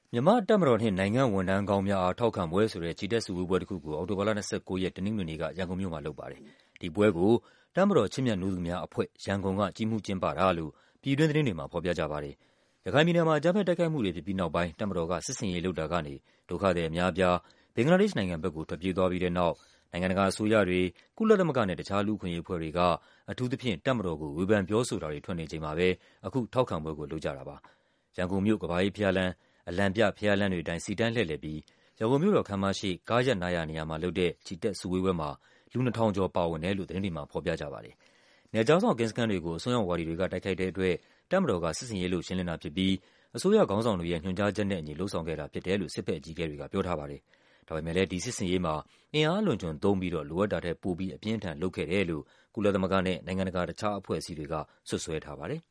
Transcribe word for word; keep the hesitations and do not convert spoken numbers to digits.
မြန်မာ့တပ်မတော်နှင့်နိုင်ငံ့ဝန်ထမ်းကောင်းများအားထောက်ခံပွဲဆိုတဲ့ချီတက်စုဝေးပွဲတစ်ခုကို အောက်တိုဘာလ ၂၉ ရက် တနင်္ဂနွေနေ့က ရန်ကုန်မြို့မှာလုပ်ပါတယ်။ ဒီပွဲကို တပ်မတော်ချစ်မြတ်နိုးသူများအဖွဲ့ ရန်ကုန်က ကြီးမှူးကျင်းပတာလို့ ပြည်တွင်းသတင်းတွေမှာ ဖော်ပြကြပါတယ်။ ရခိုင်ပြည်နယ်မှာ အကြမ်းဖက်တိုက်ခိုက်မှုတွေဖြစ်ပြီးနောက်ပိုင်း တပ်မတော်က စစ်ဆင်ရေးလုပ်တာကနေ ဒုက္ခသည်အများအပြား ဘင်္ဂလားဒေ့ရှ်နိုင်ငံဘက်ကို ထွက်ပြေးသွားပြီးတဲ့နောက် နိုင်ငံတကာအစိုးရတွေ၊ ကုလသမဂ္ဂနဲ့ တခြားလူ့အခွင့်အရေးအဖွဲ့တွေက အထူးသဖြင့် တပ်မတော်ကို ဝေဖန်ပြောဆိုတာတွေထွက်နေချိန်မှာပဲ အခု ထောက်ခံပွဲကို လုပ်ကြတာပါ။ ရန်ကုန်မြို့ ကမ္ဘာအေးဘုရားလမ်း၊ အလံပြဘုရားလမ်းတွေအတိုင်း စီတန်းလှည့်လည်ပြီး ရန်ကုန်မြို့တော်ခန်းမရှေ့ ကားရပ်နားရာနေရာမှာလုပ်တဲ့ ချီတက်စုဝေးပွဲမှာ လူ နှစ်ထောင်ကျော်ပါဝင်တယ်လို့ သတင်းတွေမှာ ဖော်ပြကြပါတယ်။ နယ်ခြားစောင့်ကင်းစခန်းတွေကို အစွန်းရောက်ဝါဒီတွေက တိုက်ခိုက်တဲ့အတွက် တပ်မတော်က စစ်ဆင်ရေးလုပ်ရှင်းလင်းတာဖြစ်ပြီး အစိုးရခေါင်းဆောင်တွေရဲ့ ညွှန်ကြားချက်နဲ့အညီ လုပ်ဆောင်ခဲ့တာဖြစ်တယ်လို့ စစ်ဘက်အကြီးအကဲတွေက ပြောထားပါတယ်။ ဒါပေမဲ့လည်း ဒီစစ်ဆင်ရေးမှာ အင်အားအလွန်အကျွံသုံးပြီးတော့ လိုအပ်တာထက်ပိုပြီး အပြင်းအထန်လုပ်ခဲ့တယ်လို့ ကုလသမဂ္ဂနဲ့ နိုင်ငံတကာ တခြားအဖွဲ့အစည်းတွေက စွပ်စွဲထားပါတယ်။